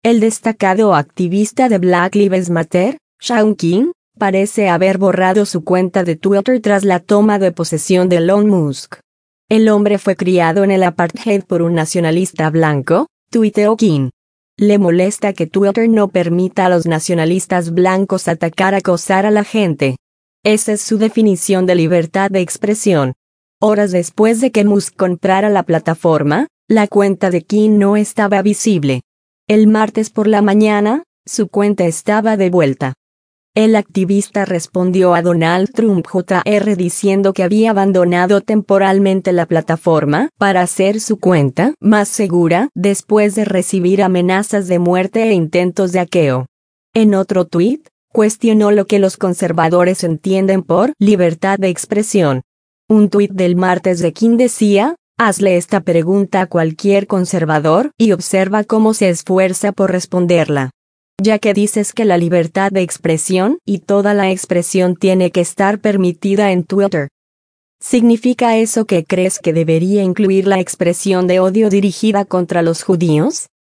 El destacado activista de Black Lives Matter, Shaun King, parece haber borrado su cuenta de Twitter tras la toma de posesión de Elon Musk. El hombre fue criado en el apartheid por un nacionalista blanco, tuiteó King. Le molesta que Twitter no permita a los nacionalistas blancos acosar a la gente. Esa es su definición de libertad de expresión. Horas después de que Musk comprara la plataforma, la cuenta de King no estaba visible. El martes por la mañana, su cuenta estaba de vuelta. El activista respondió a Donald Trump Jr. diciendo que había abandonado temporalmente la plataforma para hacer su cuenta más segura después de recibir amenazas de muerte e intentos de hackeo. En otro tuit, cuestionó lo que los conservadores entienden por libertad de expresión. Un tuit del martes de King decía: hazle esta pregunta a cualquier conservador y observa cómo se esfuerza por responderla. Ya que dices que la libertad de expresión y toda la expresión tiene que estar permitida en Twitter. ¿Significa eso que crees que debería incluir la expresión de odio dirigida contra los judíos?